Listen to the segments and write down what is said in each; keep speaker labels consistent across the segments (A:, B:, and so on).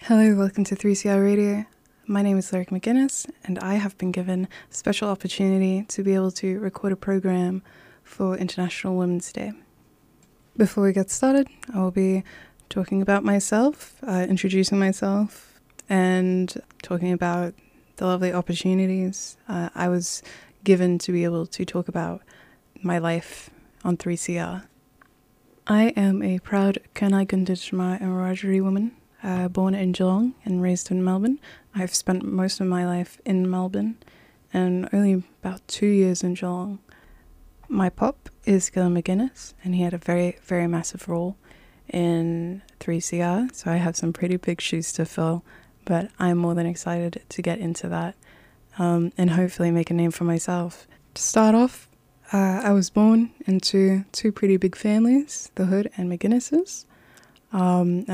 A: Hello, welcome to 3CR Radio. My name is Lyric McGuinness, and I have been given a special opportunity to be able to record a program for International Women's Day. Before we get started, I will be talking about myself, introducing myself, and talking about the lovely opportunities I was given to be able to talk about my life on 3CR. I am a proud Kenai Gunditjmara and Wiradjuri woman, born in Geelong and raised in Melbourne. I've spent most of my life in Melbourne and only about 2 years in Geelong. My pop is Gillon McGuinness, and he had a very, very massive role in 3CR, so I have some pretty big shoes to fill, but I'm more than excited to get into that and hopefully make a name for myself. To start off, I was born into two pretty big families, the Hood and McGuinnesses, and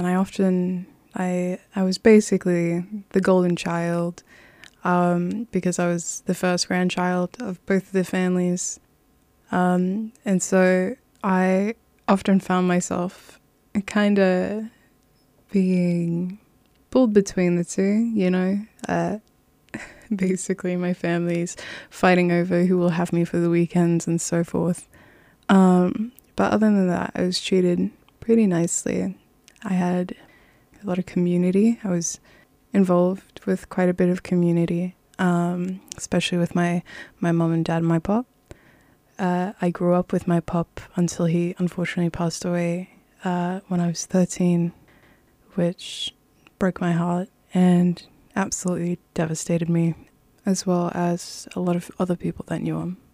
A: I was basically the golden child because I was the first grandchild of both of the families, and so I often found myself kind of being pulled between the two, you know. Basically my family's fighting over who will have me for the weekends and so forth. But other than that, I was treated pretty nicely. I had a lot of community. I was involved with quite a bit of community, especially with my mom and dad and my pop. I grew up with my pop until he unfortunately passed away when I was 13, which broke my heart and absolutely devastated me, as well as a lot of other people that knew him.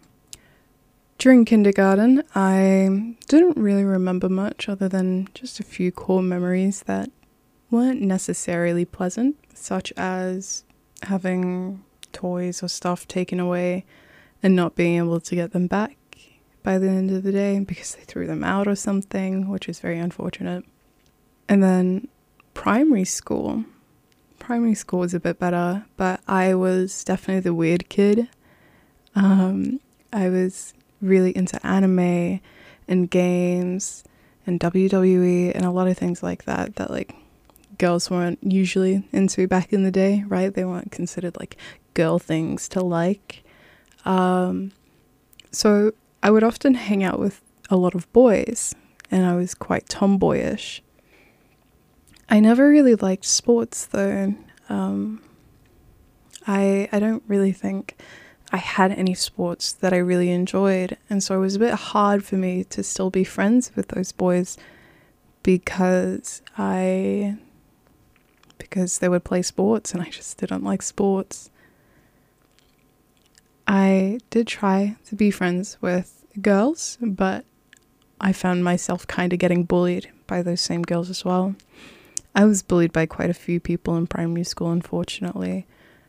A: During kindergarten, I didn't really remember much other than just a few core memories that weren't necessarily pleasant, such as having toys or stuff taken away and not being able to get them back by the end of the day because they threw them out or something, which is very unfortunate. And then primary school was a bit better, but I was definitely the weird kid. I was really into anime and games and WWE and a lot of things like that like girls weren't usually into back in the day, right? They weren't considered like girl things to like. So I would often hang out with a lot of boys, and I was quite tomboyish. I never really liked sports though. I don't really think I had any sports that I really enjoyed, and so it was a bit hard for me to still be friends with those boys because they would play sports and I just didn't like sports. I did try to be friends with girls, but I found myself kind of getting bullied by those same girls as well. I was bullied by quite a few people in primary school, unfortunately.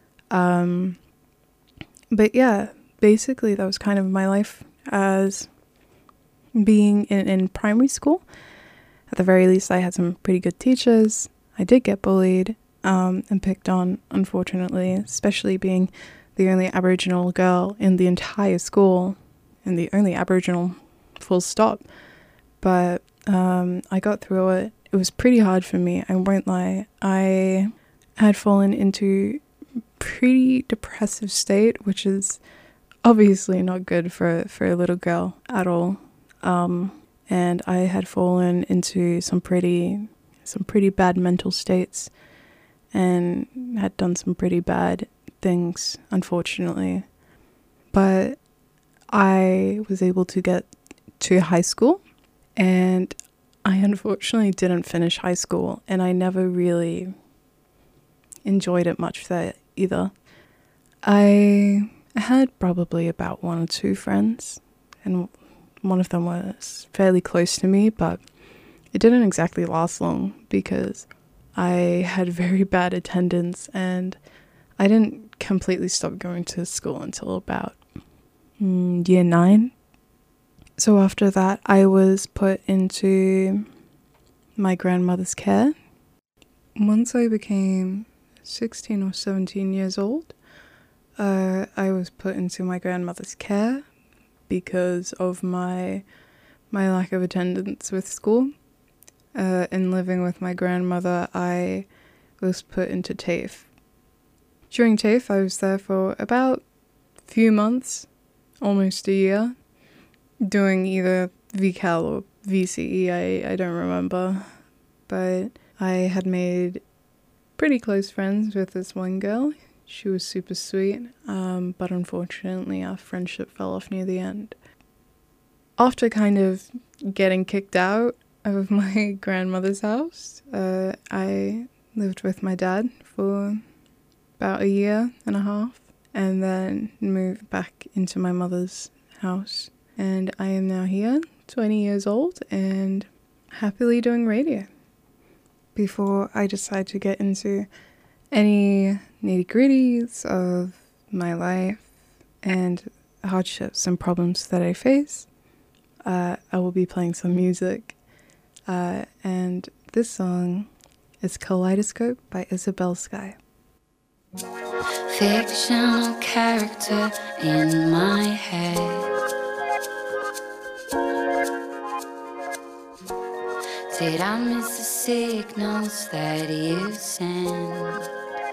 A: But yeah, basically that was kind of my life as being in primary school. At the very least, I had some pretty good teachers. I did get bullied and picked on, unfortunately, especially being the only Aboriginal girl in the entire school and the only Aboriginal full stop. But I got through it. It was pretty hard for me, I won't lie. I had fallen into a pretty depressive state, which is obviously not good for a little girl at all. And I had fallen into some pretty bad mental states and had done some pretty bad things, unfortunately. But I was able to get to high school, and I unfortunately didn't finish high school, and I never really enjoyed it much there either. I had probably about one or two friends, and one of them was fairly close to me, but it didn't exactly last long because I had very bad attendance and I didn't completely stop going to school until about year 9. So after that, I was put into my grandmother's care. Once I became 16 or 17 years old, I was put into my grandmother's care because of my lack of attendance with school. In living with my grandmother, I was put into TAFE. During TAFE, I was there for about a few months, almost a year, doing either VCAL or VCE, I don't remember. But I had made pretty close friends with this one girl. She was super sweet, but unfortunately our friendship fell off near the end. After kind of getting kicked out of my grandmother's house, I lived with my dad for about a year and a half, and then moved back into my mother's house. And I am now here, 20 years old, and happily doing radio. Before I decide to get into any nitty-gritties of my life and hardships and problems that I face, I will be playing some music. And this song is Kaleidoscope by Isabel Skye.
B: Fictional character in my head. Did I miss the signals that you sent?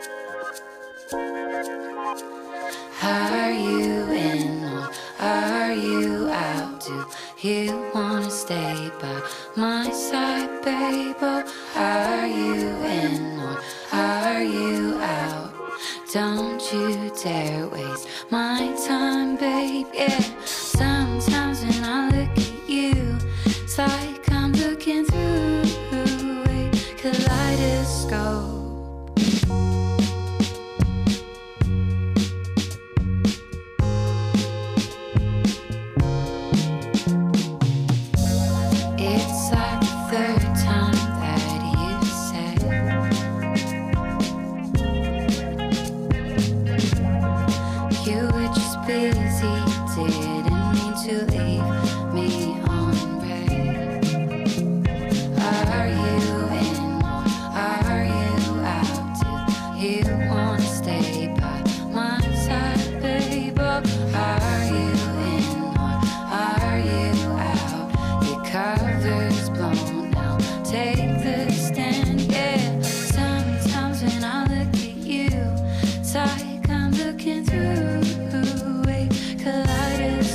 B: Are you in or are you out? Do you wanna stay by my side, babe? Or are you in or are you out? Don't you dare waste my time, babe. Yeah. Sometimes when I look at you, it's like I'm looking through a kaleidoscope. It's like the third time that you said you were just busy, didn't mean to leave me on red. Are you in or are you out? Do you wanna stay by my side, babe? Or are you in or are you out? Your cover's blown now, take the stand, yeah. Sometimes when I look at you, it's like I'm looking through a kaleidoscope.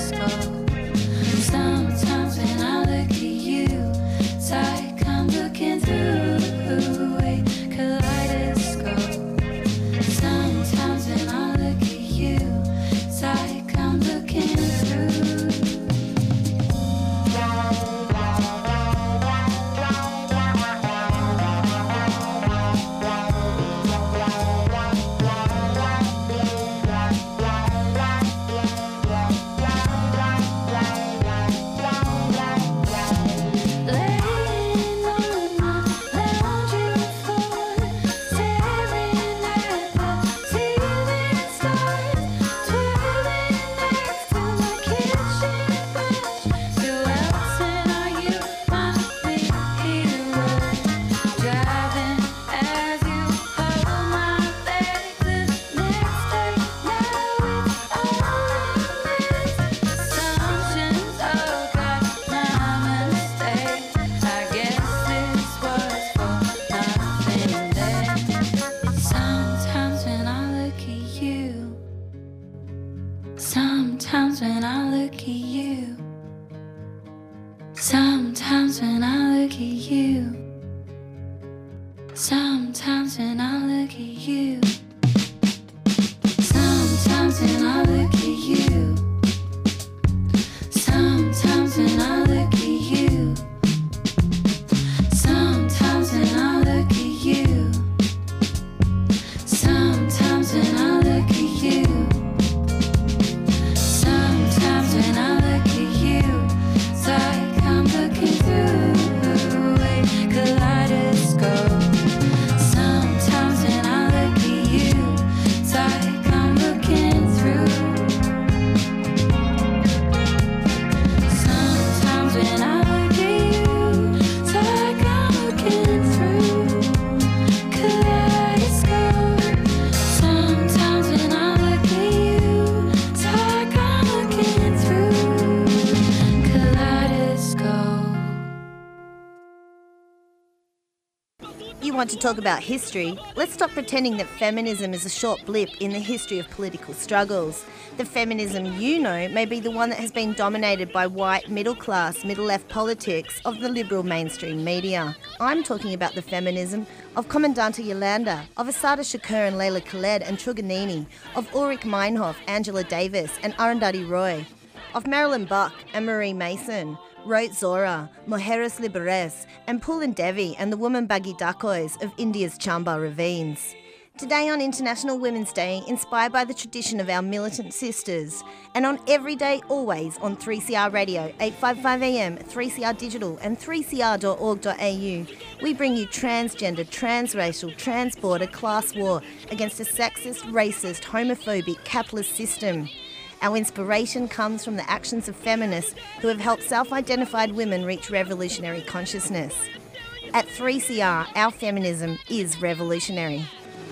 C: want to talk about history, let's stop pretending that feminism is a short blip in the history of political struggles. The feminism you know may be the one that has been dominated by white, middle-class, middle-left politics of the liberal mainstream media. I'm talking about the feminism of Comandante Yolanda, of Assata Shakur and Leila Khaled and Truganini, of Ulrich Meinhof, Angela Davis and Arundhati Roy, of Marilyn Buck and Marie Mason, Rohit Zora, Mujeres Liberes, and Pulin Devi and the woman Bagi Dakois of India's Chamba ravines. Today on International Women's Day, inspired by the tradition of our militant sisters, and on every day always on 3CR Radio, 855am, 3CR Digital and 3cr.org.au, we bring you transgender, transracial, transborder class war against a sexist, racist, homophobic, capitalist system. Our inspiration comes from the actions of feminists who have helped self-identified women reach revolutionary consciousness. At 3CR, our feminism is revolutionary.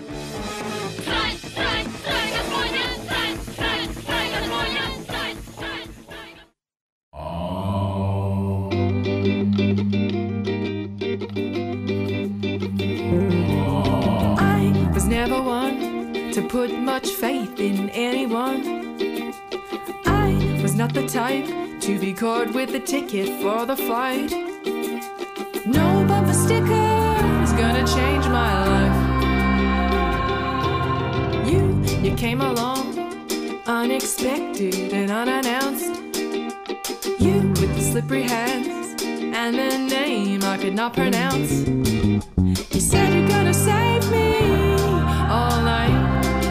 D: I was never one to put much faith in anyone. Was not the type to be caught with a ticket for the flight. No bumper sticker is gonna change my life. You came along unexpected and unannounced. You with the slippery hands and the name I could not pronounce. You said you're gonna save me all night.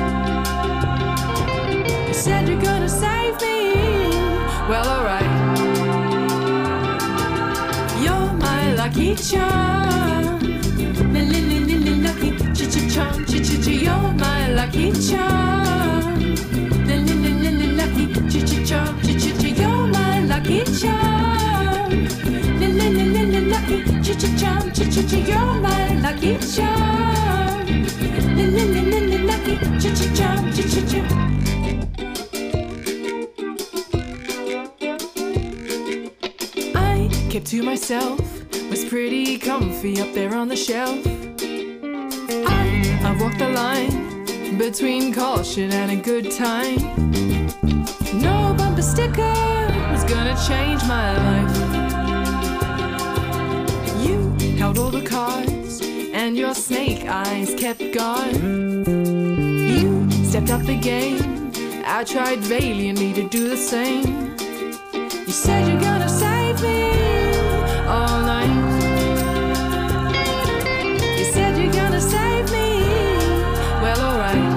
D: You said you're gonna save me. Well, alright. You're my lucky charm. Lucky charm. You're my lucky charm. Lucky charm. You're my lucky charm. Lucky charm. You're my lucky charm. Lucky charm. Kept to myself, was pretty comfy up there on the shelf. I walked the line between caution and a good time. No bumper sticker was gonna change my life. You held all the cards and your snake eyes kept guard. You stepped up the game, I tried valiantly to do the same. You said you're gonna save me all night. You said you're gonna save me. Well, alright.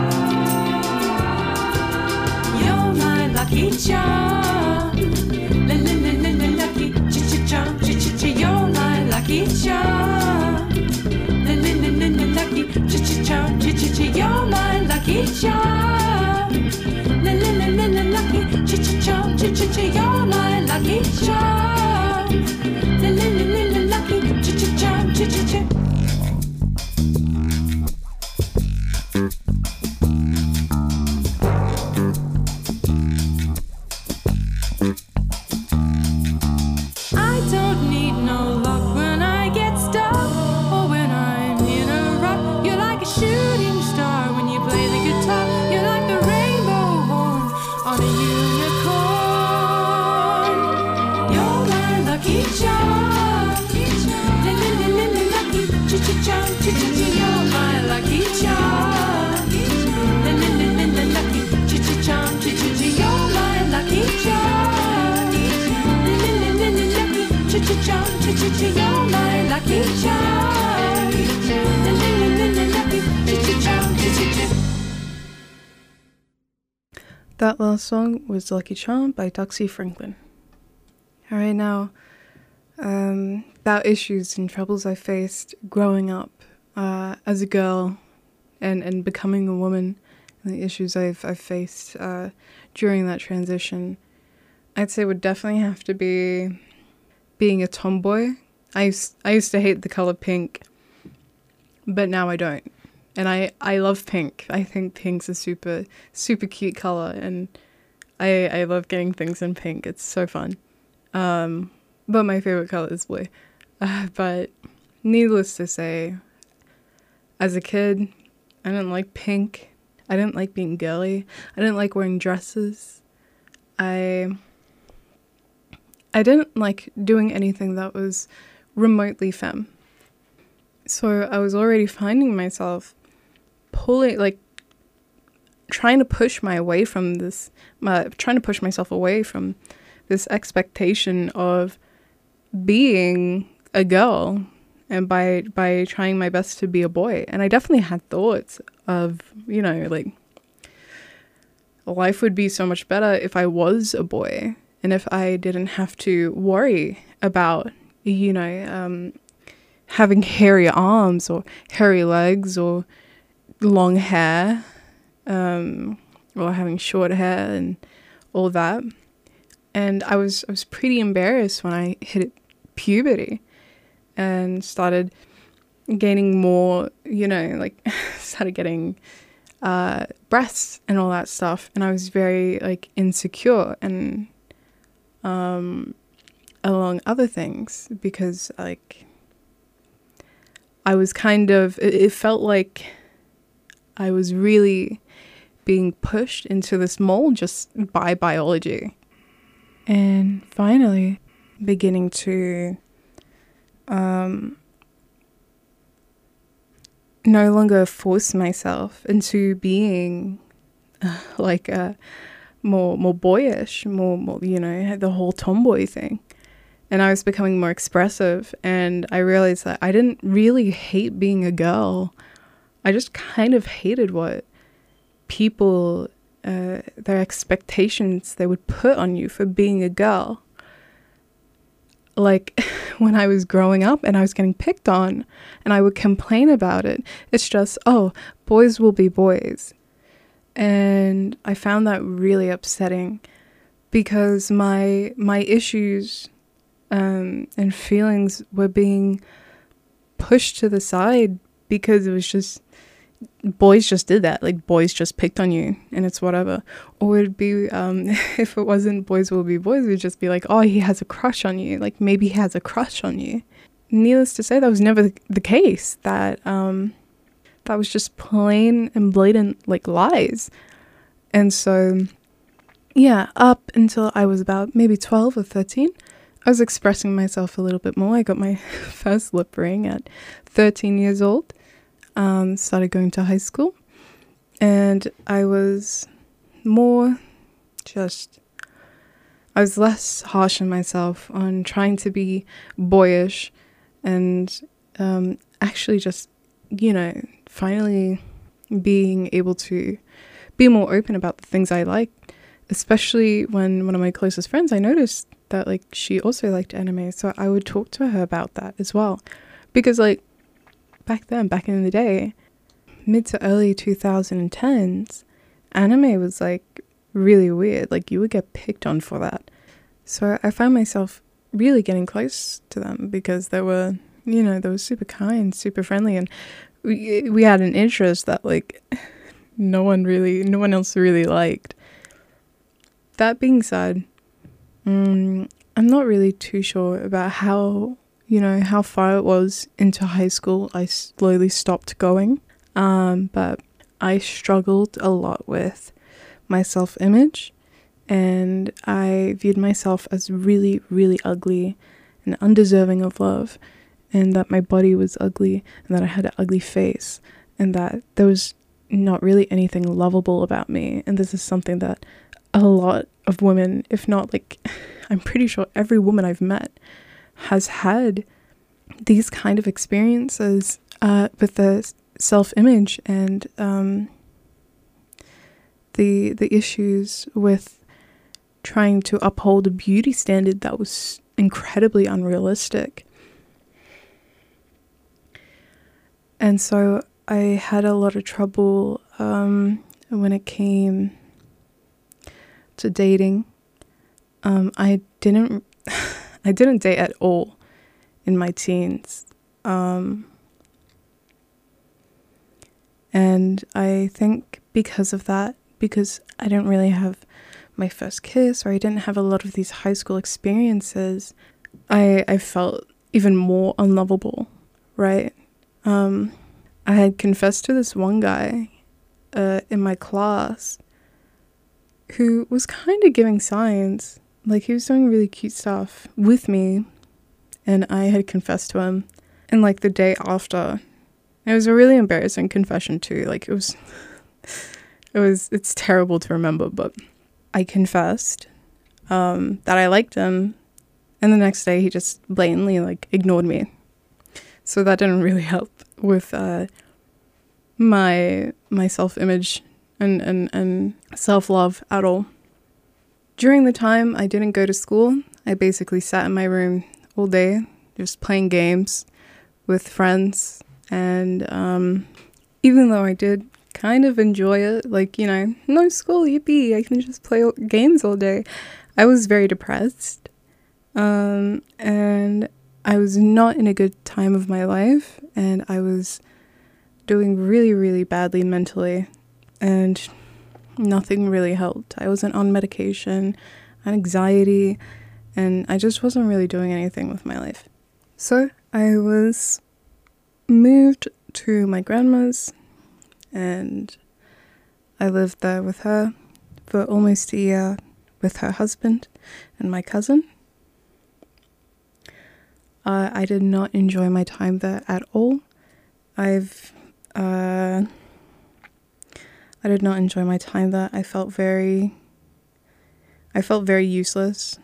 D: You're my lucky charm. Lucky charm. You're my lucky charm. Lucky charm. You're my lucky charm. Lucky charm. You're my lucky charm. Lucky charm. I don't need no luck when I get stuck or when I'm in a rut. You're like a shooting star when you play the guitar. You're like the rainbow horn on a unicorn. You're my lucky charm. Lucky charm. You're my lucky charm. Lucky charm. You're my lucky charm. You're my lucky charm.
A: That last song was Lucky Charm by Duxie Franklin. Alright, now, about issues and troubles I faced growing up as a girl and becoming a woman, and the issues I've faced during that transition, I'd say would definitely have to be being a tomboy. I used to hate the color pink, but now I don't. And I love pink. I think pink's a super, super cute color, and I love getting things in pink. It's so fun. But my favorite color is blue. But needless to say, As a kid, I didn't like pink. I didn't like being girly. I didn't like wearing dresses. I didn't like doing anything that was remotely femme. So I was already finding myself trying to push myself away from this expectation of being a girl, and by trying my best to be a boy. And I definitely had thoughts of, life would be so much better if I was a boy, and if I didn't have to worry about, having hairy arms or hairy legs or long hair, or having short hair and all that. And I was pretty embarrassed when I hit puberty and started gaining more, started getting breasts and all that stuff. And I was very insecure and along other things, because I was it felt like I was really being pushed into this mold just by biology. And finally beginning to no longer force myself into being more boyish, more the whole tomboy thing. And I was becoming more expressive, and I realized that I didn't really hate being a girl. I just kind of hated what people, their expectations they would put on you for being a girl. Like when I was growing up and I was getting picked on and I would complain about it, it's just, oh, boys will be boys. And I found that really upsetting, because my issues and feelings were being pushed to the side, because it was just, boys just did that. Like, boys just picked on you and it's whatever. Or it'd be, if it wasn't boys will be boys, it would just be like, oh, he has a crush on you. Like, maybe he has a crush on you. Needless to say, that was never the case. That was just plain and blatant, lies. And so, yeah, up until I was about maybe 12 or 13, I was expressing myself a little bit more. I got my first lip ring at 13 years old. Started going to high school, and I was less harsh on myself on trying to be boyish, and actually just, finally being able to be more open about the things I like, especially when one of my closest friends, I noticed that she also liked anime, so I would talk to her about that as well, because back in the day, mid to early 2010s, anime was really weird. You would get picked on for that. So I found myself really getting close to them, because they were super kind, super friendly, and we had an interest that no one else really liked. That being said, I'm not really too sure about how far it was into high school. I slowly stopped going, but I struggled a lot with my self-image, and I viewed myself as really, really ugly and undeserving of love, and that my body was ugly, and that I had an ugly face, and that there was not really anything lovable about me. And this is something that a lot of women, if not I'm pretty sure every woman I've met, has had these kind of experiences with the self-image and the issues with trying to uphold a beauty standard that was incredibly unrealistic. And so I had a lot of trouble when it came to dating. I didn't date at all in my teens. And I think because of that, because I didn't really have my first kiss, or I didn't have a lot of these high school experiences, I felt even more unlovable, right? I had confessed to this one guy in my class who was kind of giving signs. Like, he was doing really cute stuff with me, and I had confessed to him. And, like, the day after, it was a really embarrassing confession too. Like, it's terrible to remember, but I confessed that I liked him, and the next day he just blatantly, like, ignored me. So that didn't really help with my self-image and self-love at all. During the time I didn't go to school, I basically sat in my room all day, just playing games with friends. And even though I did kind of enjoy it, like, you know, no school, yippee, I can just play games all day, I was very depressed. And I was not in a good time of my life, and I was doing really, really badly mentally, and nothing really helped. I wasn't on medication, on anxiety, and I just wasn't really doing anything with my life. So I was moved to my grandma's, and I lived there with her for almost a year with her husband and my cousin. I did not enjoy my time there at all. I did not enjoy my time there. I felt very useless.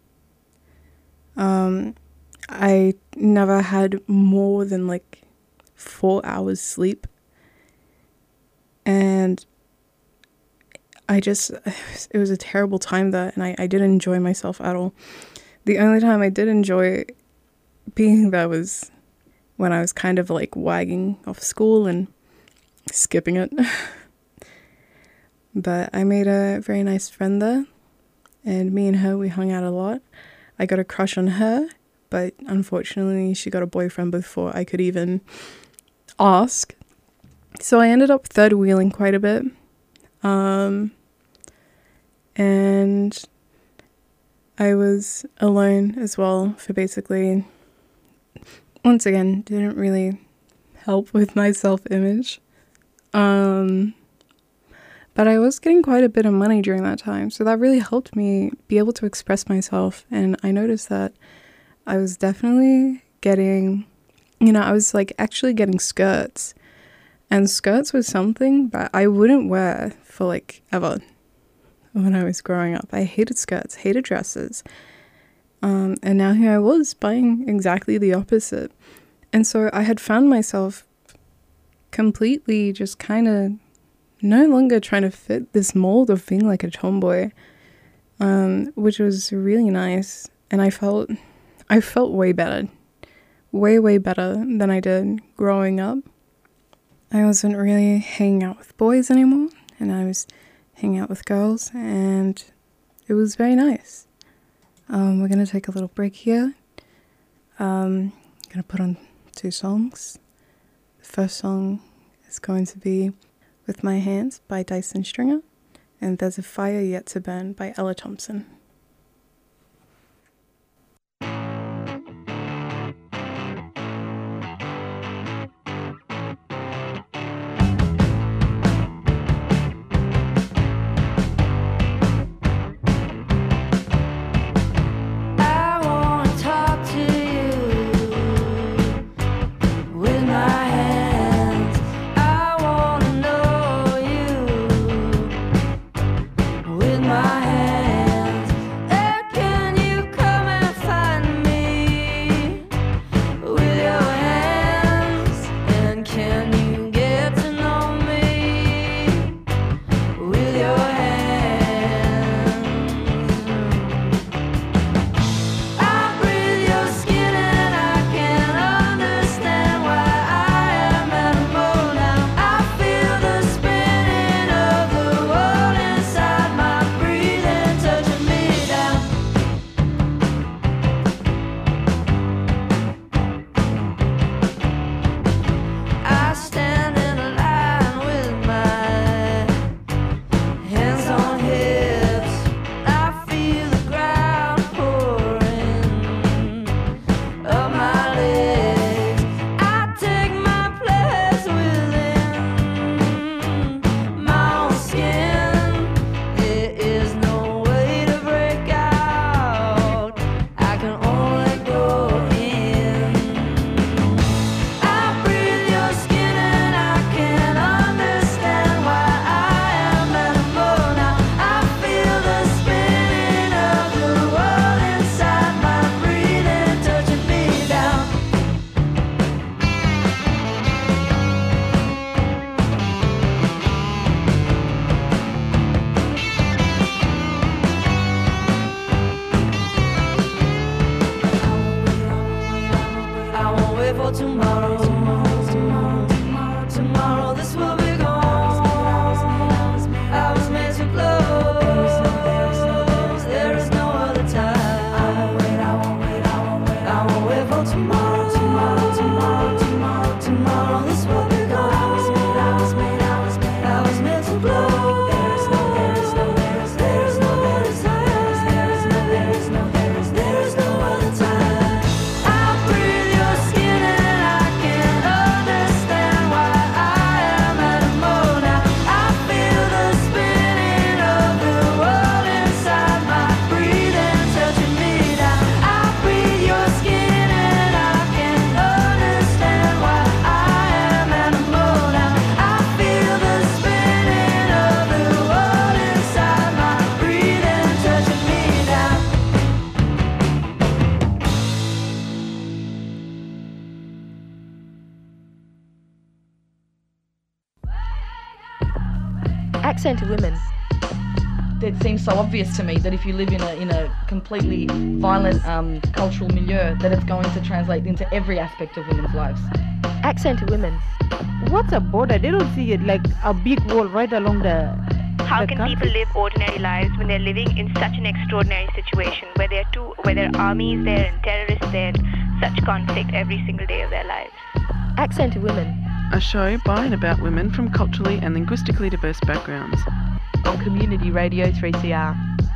A: I never had more than like 4 hours sleep. And it was a terrible time there, and I didn't enjoy myself at all. The only time I did enjoy being there was when I was kind of like wagging off school and skipping it. But I made a very nice friend there, and me and her, we hung out a lot. I got a crush on her, but unfortunately she got a boyfriend before I could even ask. So I ended up third wheeling quite a bit. And I was alone as well for basically, once again, didn't really help with my self-image. But I was getting quite a bit of money during that time, so that really helped me be able to express myself. And I noticed that I was definitely getting, I was like actually getting skirts. And skirts was something that I wouldn't wear for like ever when I was growing up. I hated skirts, hated dresses. And now here I was buying exactly the opposite. And so I had found myself completely just kind of no longer trying to fit this mold of being like a tomboy, which was really nice. And I felt way better, way better than I did growing up. I wasn't really hanging out with boys anymore, and I was hanging out with girls, and it was very nice. We're going to take a little break here. I'm going to put on 2 songs. The first song is going to be With My Hands by Dyson Stringer, and There's a Fire Yet to Burn by Ella Thompson.
B: With my hands
E: Accented women.
F: It seems so obvious to me that if you live in a completely violent cultural milieu, that it's going to translate into every aspect of women's lives.
E: Accented women.
G: What's a border? They don't see it like a big wall right along the
H: How can
G: country.
H: people live ordinary lives when they're living in such an extraordinary situation where there are armies there and terrorists there, such conflict every single day of their lives?
E: Accented women.
I: A show by and about women from culturally and linguistically diverse backgrounds.
J: On Community Radio 3CR.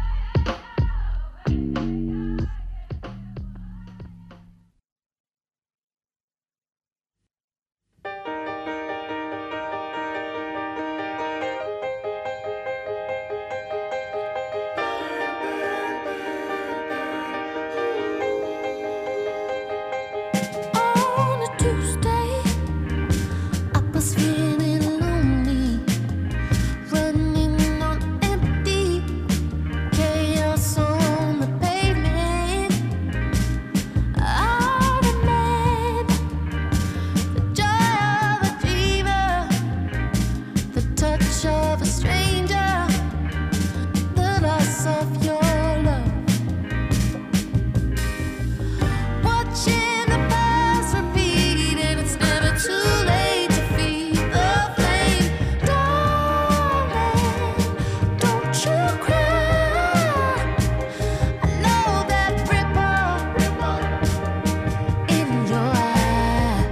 B: On a Tuesday, I was feeling lonely, running on empty, chaos on the pavement. I remember the joy of a dreamer, the touch of a stranger, the loss of your love. Watching the past repeat, and it's never too late to feed the flame. Darling, don't you cry. I know that ripple in your eye.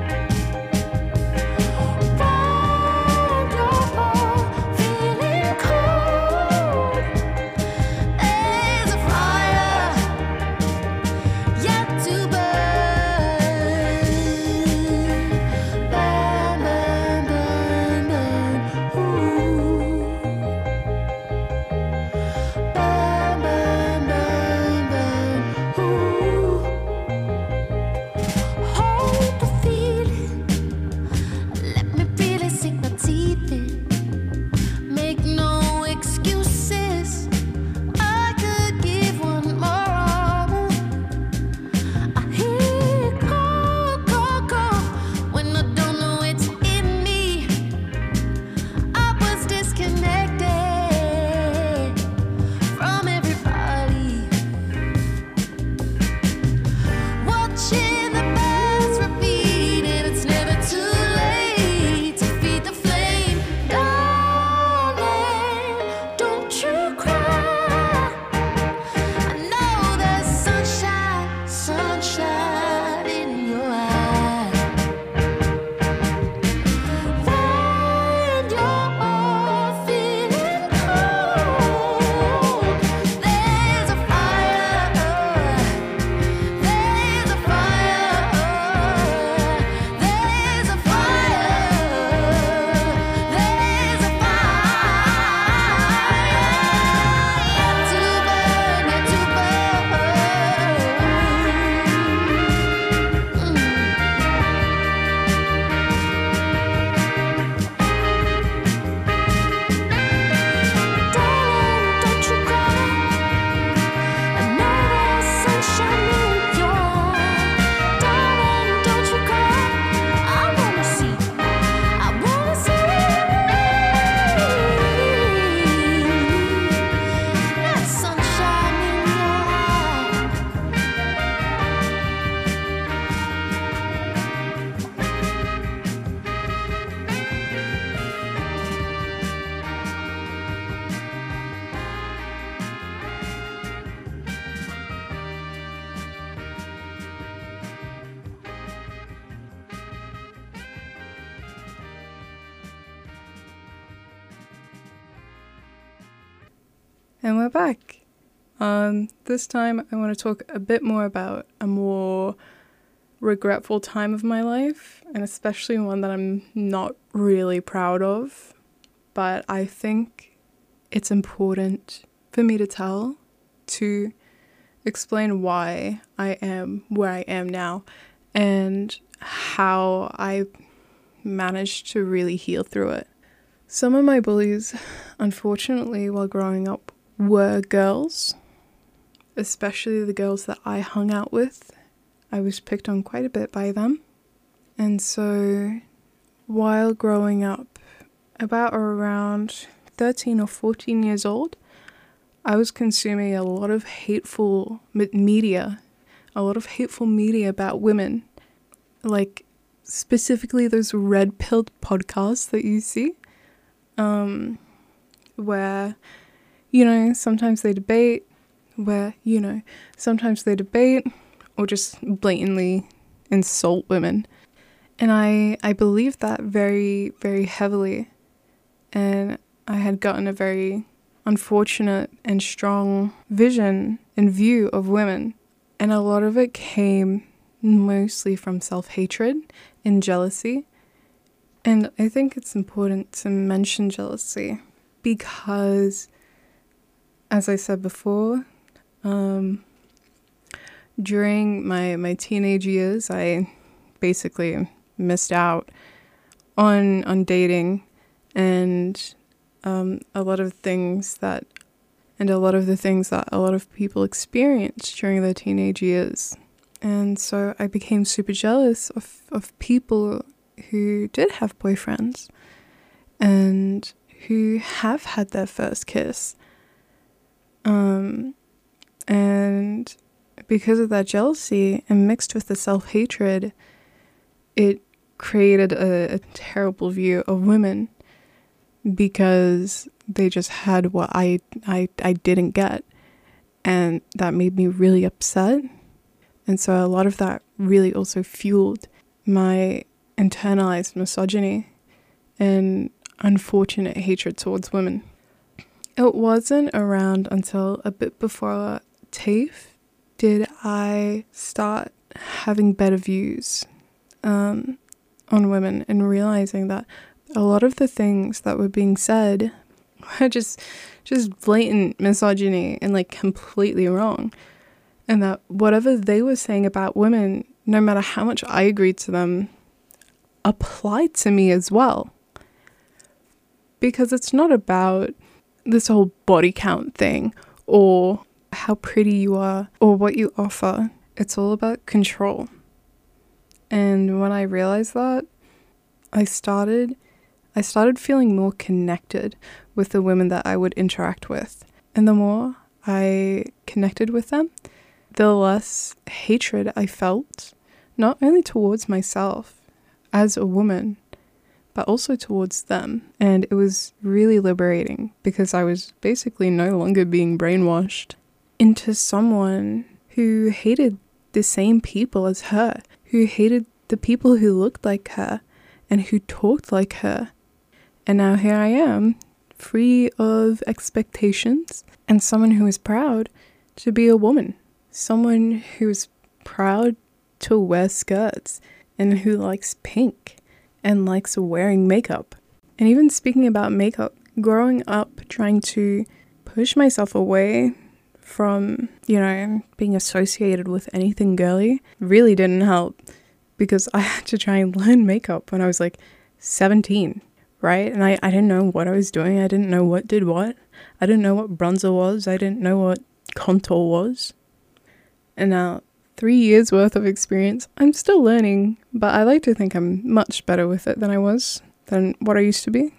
B: Round your ball, feeling cold. There's a fire yet to burn. Burn, burn, burn, burn. Ooh. Burn, burn, burn, burn. Ooh. Hold the feeling. Let me really sink my teeth in. Make no excuses. I could give one more. I hear call, call, call when I don't know it's in me. I was disconnected from everybody. Watching the past repeat, and it's never too late to feed the flame. Darling, don't you cry. I know there's sunshine, sunshine in your eye. When you're all feeling cold, there's a fire. There's a fire. There's a fire. There's a fire. Yet to burn, yet to Darling, don't you cry. I know there's sunshine in your eye. Darling, don't you cry. I wanna see. I wanna see that sunshine in your eye.
A: And we're back. This time I want to talk a bit more about a more regretful time of my life, and especially one that I'm not really proud of, but I think it's important for me to tell, to explain why I am where I am now and how I managed to really heal through it. Some of my bullies, unfortunately, while growing up, were girls, especially the girls that I hung out with. I was picked on quite a bit by them. And so while growing up, about around 13 or 14 years old, I was consuming a lot of hateful media about women, like specifically those red-pilled podcasts that you see, where, sometimes they debate, or just blatantly insult women. And I believed that very, very heavily. And I had gotten a very unfortunate and strong vision and view of women. And a lot of it came mostly from self-hatred and jealousy. And I think it's important to mention jealousy because, as I said before, during my teenage years, I basically missed out on dating and a lot of the things that a lot of people experience during their teenage years. And so I became super jealous of people who did have boyfriends and who have had their first kiss. And because of that jealousy and mixed with the self-hatred, it created a terrible view of women because they just had what I didn't get. And that made me really upset. And so a lot of that really also fueled my internalized misogyny and unfortunate hatred towards women. It wasn't around until a bit before TAFE did I start having better views on women and realizing that a lot of the things that were being said were just blatant misogyny and like completely wrong. And that whatever they were saying about women, no matter how much I agreed to them, applied to me as well. Because it's not about this whole body count thing or how pretty you are or what you offer. It's all about control. And when I realized that, I started feeling more connected with the women that I would interact with. And the more I connected with them, the less hatred I felt, not only towards myself as a woman, but also towards them. And it was really liberating because I was basically no longer being brainwashed into someone who hated the same people as her, who hated the people who looked like her and who talked like her. And now here I am, free of expectations, and someone who is proud to be a woman. Someone who is proud to wear skirts and who likes pink and likes wearing makeup. And even speaking about makeup, growing up trying to push myself away from, being associated with anything girly really didn't help because I had to try and learn makeup when I was like 17, right? And I didn't know what I was doing. I didn't know what did what. I didn't know what bronzer was. I didn't know what contour was. And now 3 years worth of experience, I'm still learning, but I like to think I'm much better with it than what I used to be.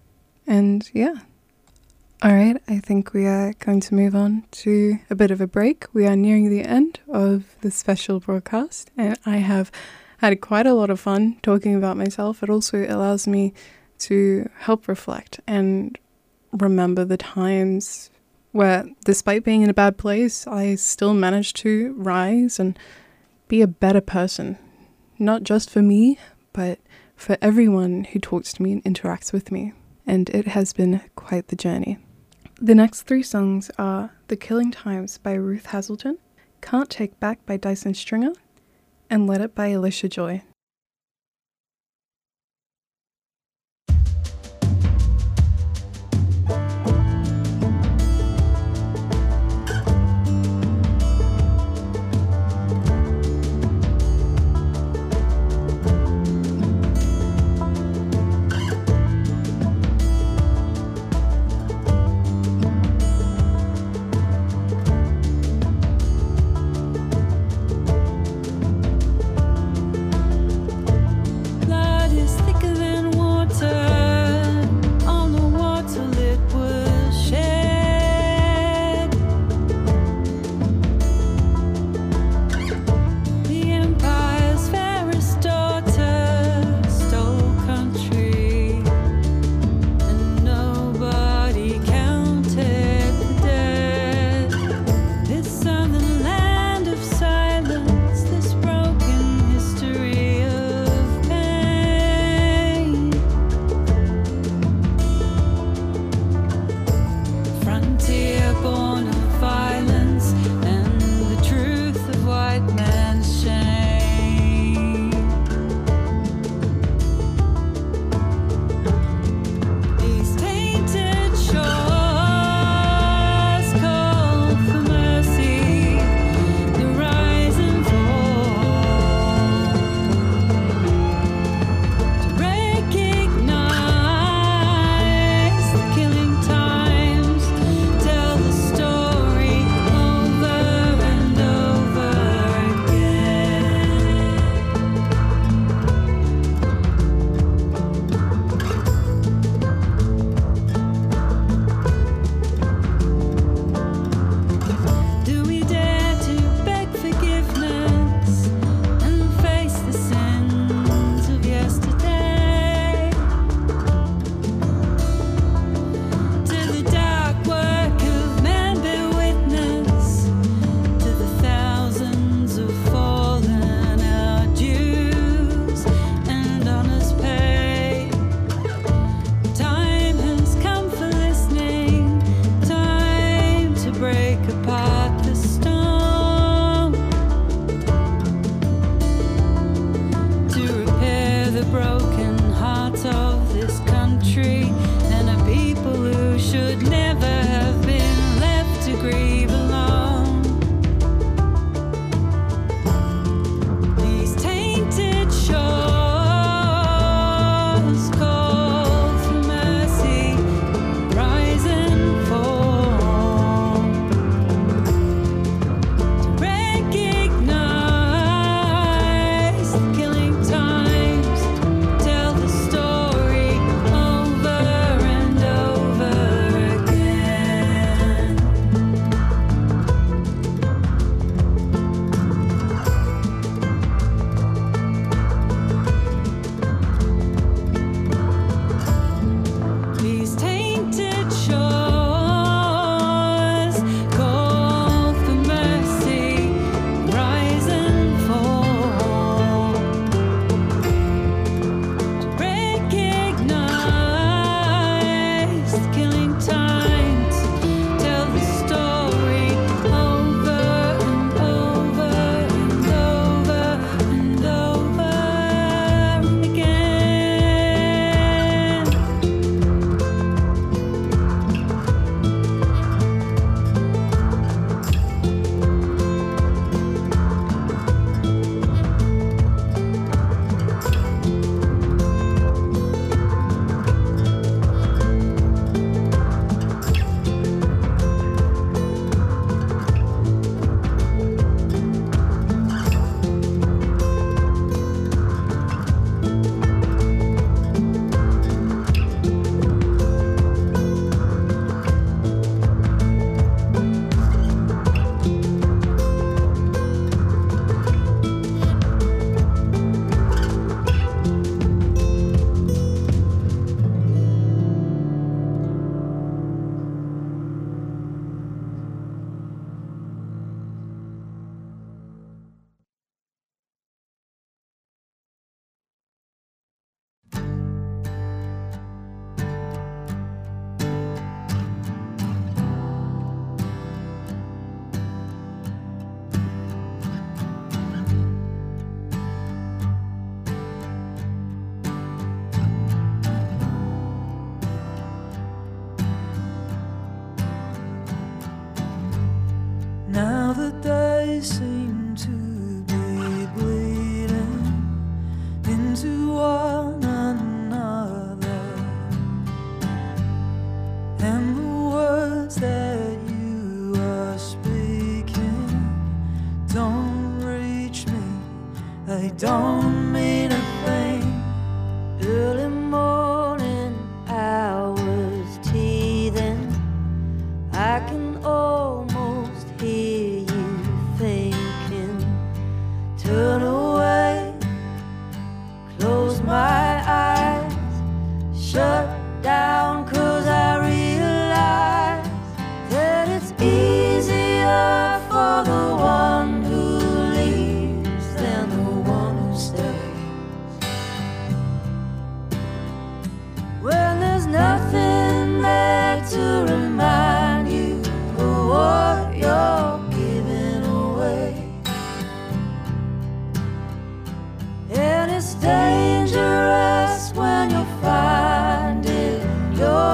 A: And yeah. All right, I think we are going to move on to a bit of a break. We are nearing the end of the special broadcast, and I have had quite a lot of fun talking about myself. It also allows me to help reflect and remember the times where, despite being in a bad place, I still managed to rise and be a better person. Not just for me, but for everyone who talks to me and interacts with me. And it has been quite the journey. The next 3 songs are The Killing Times by Ruth Hazelton, Can't Take Back by Dyson Stringer, and Let It by Alicia Joy.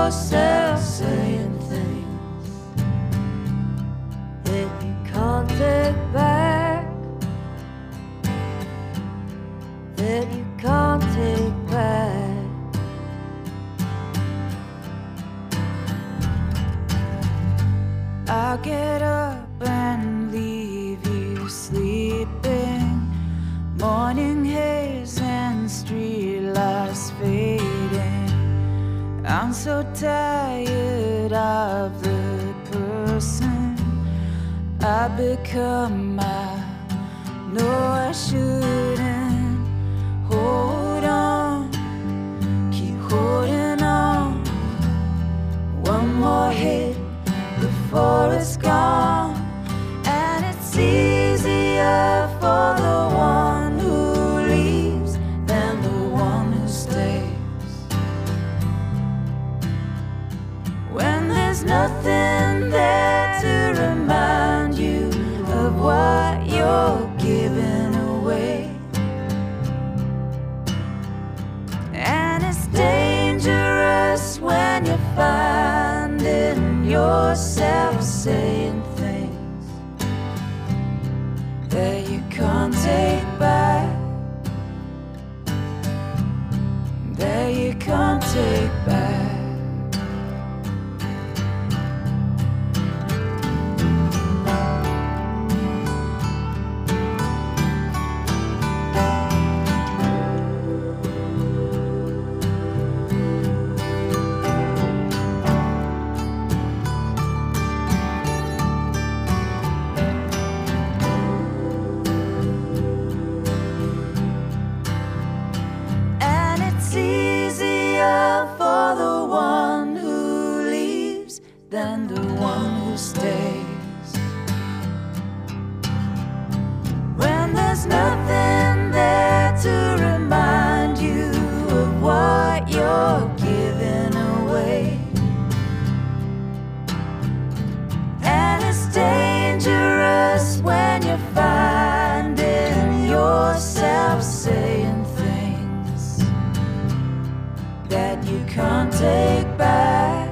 K: yourself saying things that you can't take back, that you can't take back. I'll get up and leave you sleeping. Morning haze and street lights fading. I'm so tired of the person I've become. I know I shouldn't hold on, keep holding on. One more hit before it's gone, and it's easier for the one who leaves than the one who stays. When there's nothing there to remind you of what you're giving away, and it's dangerous when you're finding yourself saying things that you can't take back, that you can't take back. Than the one who stays. When there's nothing there to remind you of what you're giving away, and it's dangerous when you're finding yourself saying things that you can't take back,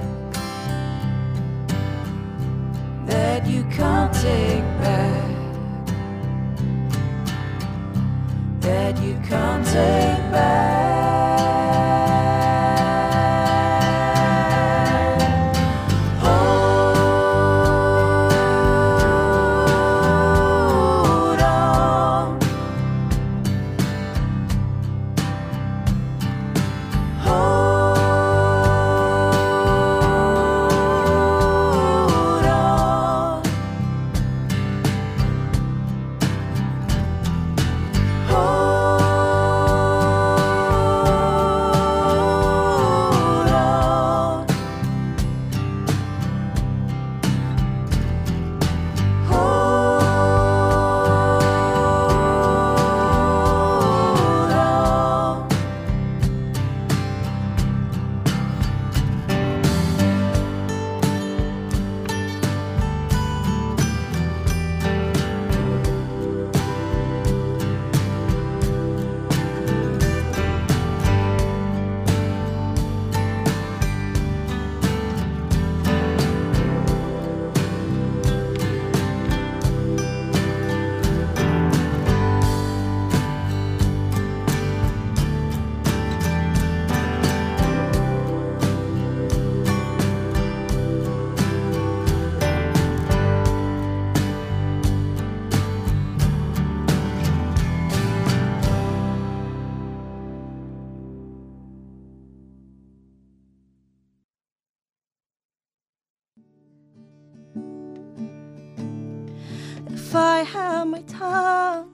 K: that you can't take back, that you can't take back. Hold on,
L: If I had my tongue,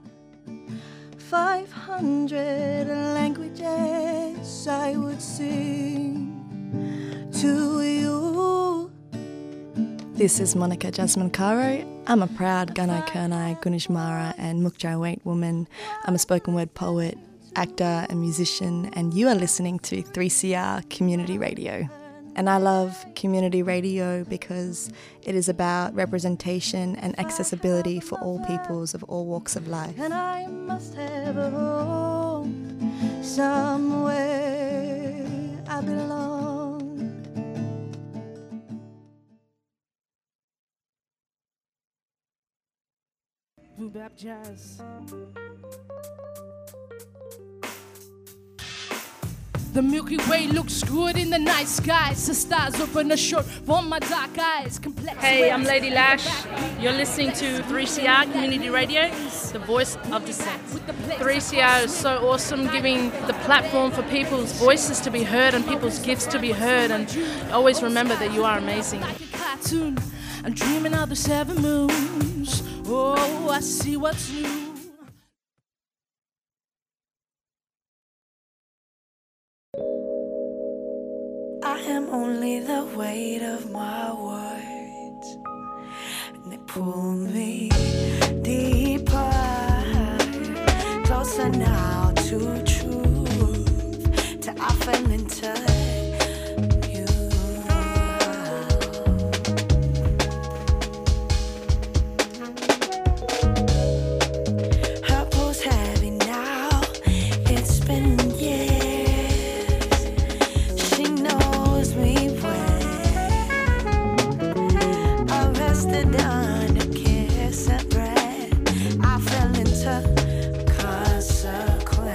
L: 500 languages I would sing to you.
M: This is Monica Jasmine Caro. I'm a proud Gunai Kurnai, Gunishmara and Mukjai Wait woman. I'm a spoken word poet, actor and musician, and you are listening to 3CR Community Radio. And I love community radio because it is about representation and accessibility for all peoples of all walks of life.
L: And I must have a home somewhere I belong.
N: boom bap jazz. The Milky Way looks good in the night skies. The stars open a short for my dark eyes. Complex.
O: Hey, I'm Lady Lash. You're listening to 3CR Community Radio, the voice of dissent. 3CR is so awesome, giving the platform for people's voices to be heard and people's gifts to be heard. And always remember that you are amazing.
N: Like a cartoon, I'm dreaming of the 7 moons. Oh, I see what's new.
K: I am only the weight of my words, and they pull me deeper, closer now to truth, till I fell into you. Her pulse heavy now, it's been years. She knows me well, arrested under kiss and breath. I fell into consequence.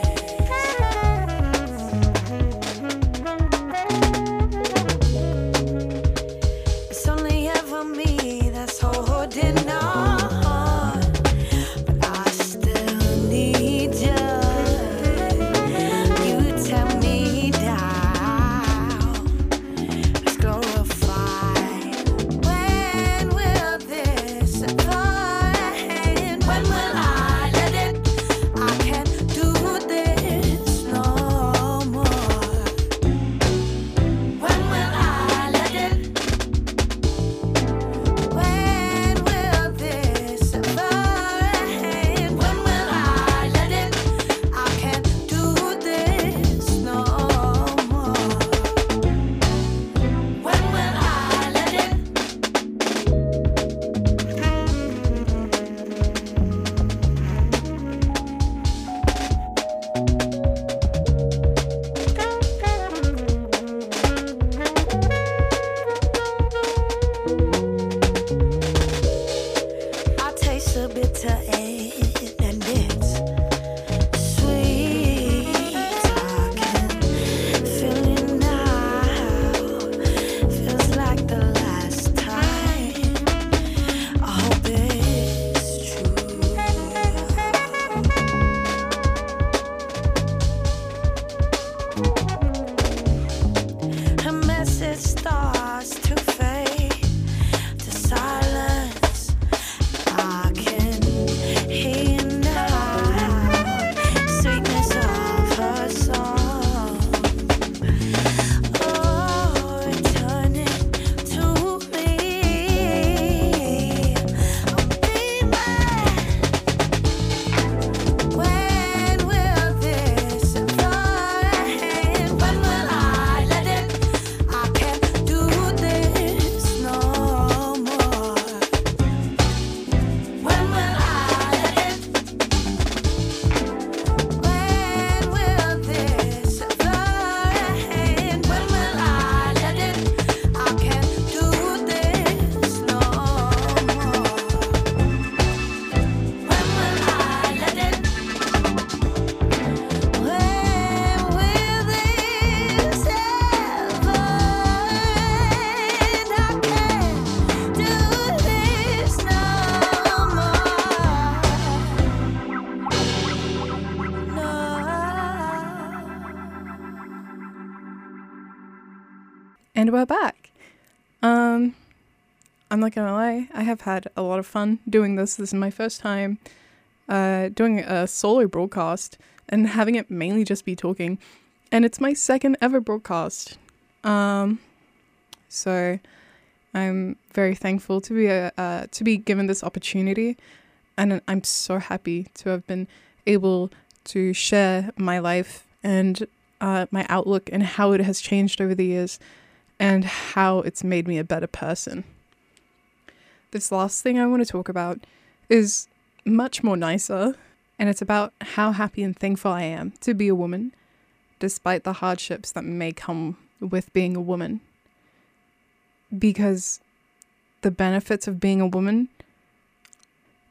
K: It's only ever me that's holding on, but I still need you. You tear me down. It's glorified. When will this end? When will I let it? I can't do this no more. When will I let it? When will this end? When will I let it? I can't do this no more. When will I let it? I taste a bitter end and it's sweet. I can feel it now. Feels like the last time. I hope it's true. Her message starts to fade to silence. I can hear now, sweetness of her song. Oh, returning to me. Oh, baby, when will this end? When will I let it? I can't do this no more. When will I let it? When will this end? When will I let it? I can't do this no more. When will I let it? When will this end? I can't do this no
A: And we're back. I'm not gonna lie, I have had a lot of fun doing this. This is my first time doing a solo broadcast and having it mainly just be talking. And it's my second ever broadcast. So I'm very thankful to be given this opportunity, and I'm so happy to have been able to share my life and my outlook and how it has changed over the years and how it's made me a better person. This last thing I want to talk about is much more nicer, and it's about how happy and thankful I am to be a woman, despite the hardships that may come with being a woman. Because the benefits of being a woman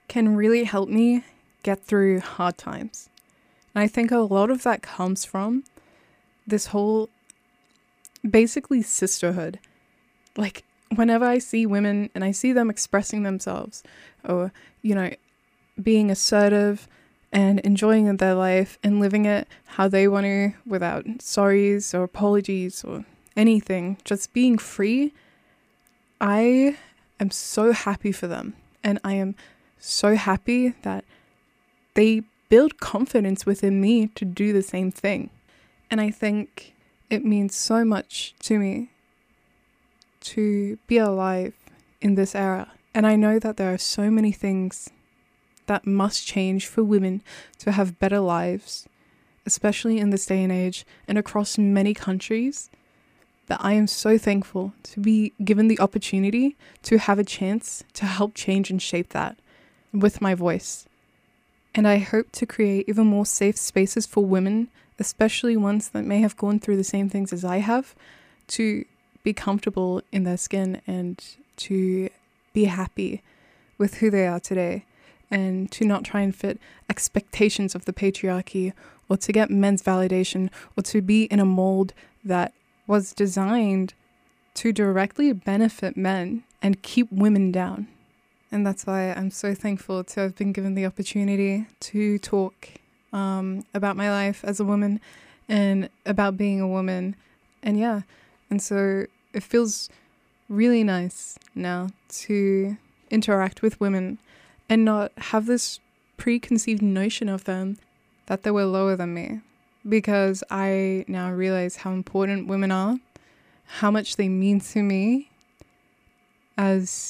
A: can really help me get through hard times. And I think a lot of that comes from this whole basically sisterhood. Like, whenever I see women and I see them expressing themselves or, being assertive and enjoying their life and living it how they want to without sorries or apologies or anything, just being free, I am so happy for them. And I am so happy that they build confidence within me to do the same thing. And I think it means so much to me to be alive in this era. And I know that there are so many things that must change for women to have better lives, especially in this day and age and across many countries, that I am so thankful to be given the opportunity to have a chance to help change and shape that with my voice. And I hope to create even more safe spaces for women, especially ones that may have gone through the same things as I have, to be comfortable in their skin and to be happy with who they are today, and to not try and fit expectations of the patriarchy or to get men's validation or to be in a mold that was designed to directly benefit men and keep women down. And that's why I'm so thankful to have been given the opportunity to talk about my life as a woman and about being a woman. And so it feels really nice now to interact with women and not have this preconceived notion of them that they were lower than me, because I now realize how important women are, how much they mean to me as,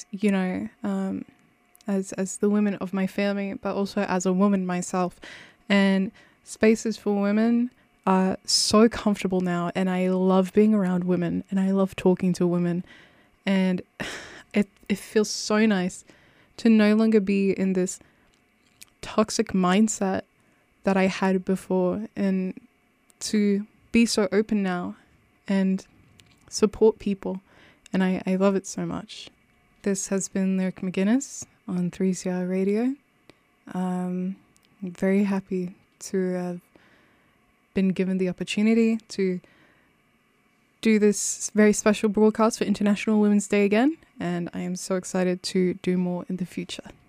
A: as the women of my family, but also as a woman myself. And spaces for women are so comfortable now, and I love being around women and I love talking to women, and it feels so nice to no longer be in this toxic mindset that I had before, and to be so open now and support people. And I love it so much. This has been Lyric McGuinness on 3CR Radio. I'm very happy to have been given the opportunity to do this very special broadcast for International Women's Day again, and I am so excited to do more in the future.